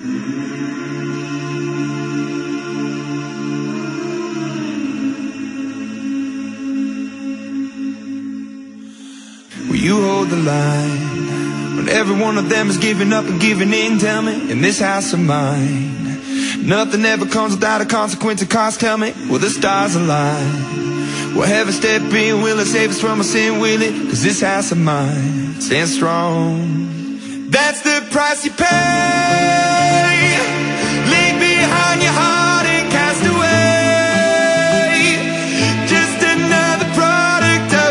Will you hold the line when every one of them is giving up and giving in? Tell me, in this house of mine, nothing ever comes without a consequence of cost. Tell me, will the stars align? Will heaven step in? Will it save us from our sin? Will it? 'Cause this house of mine stands strong. That's the price you pay. Leave behind your heart and cast away. Just another product of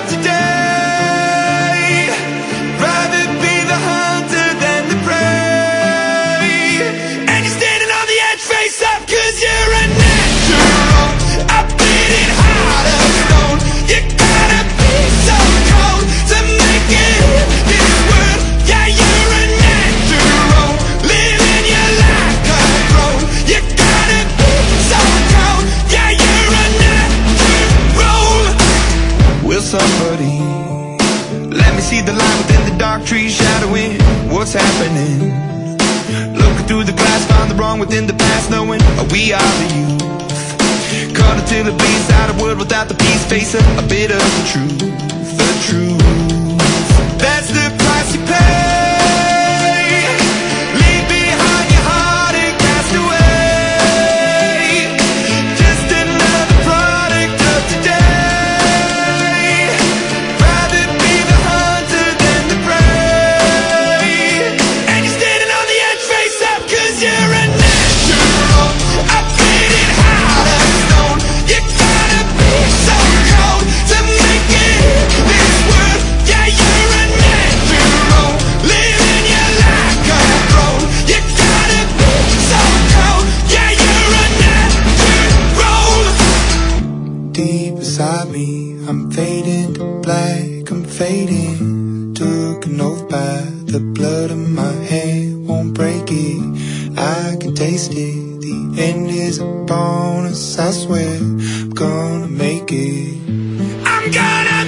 today. Rather be the hunter than the prey. And you're standing on the edge, face up, 'cause you're a natural. I bleed it heart of stone. You gotta be so cold to make it in this world. Yeah, you're a natural, living your life control. You gotta be so cold. Yeah, you're a natural. Will somebody let me see the light within the dark trees shadowing what's happening? Looking through the glass, find the wrong within the past, knowing we are the youth. Cut until it bleeds out of wood without the peace, facing a bit of the truth, the truth. That's the price you pay. Leave behind your heart and cast away. Just another product of today. Rather be the hunter than the prey. And you're standing on the edge, face up, 'cause you're a natural. I bleed it heart of stone. You gotta be so cold to make it in this world. Yeah, you're a natural, living your life control. You gotta be so cold. Yeah, you're a natural. Deep inside me, I'm fading to black, I'm fading. Took an oath by the blood of my hand, won't break it. I can taste it. The end is a bonus, I swear I'm gonna make it. I'm gonna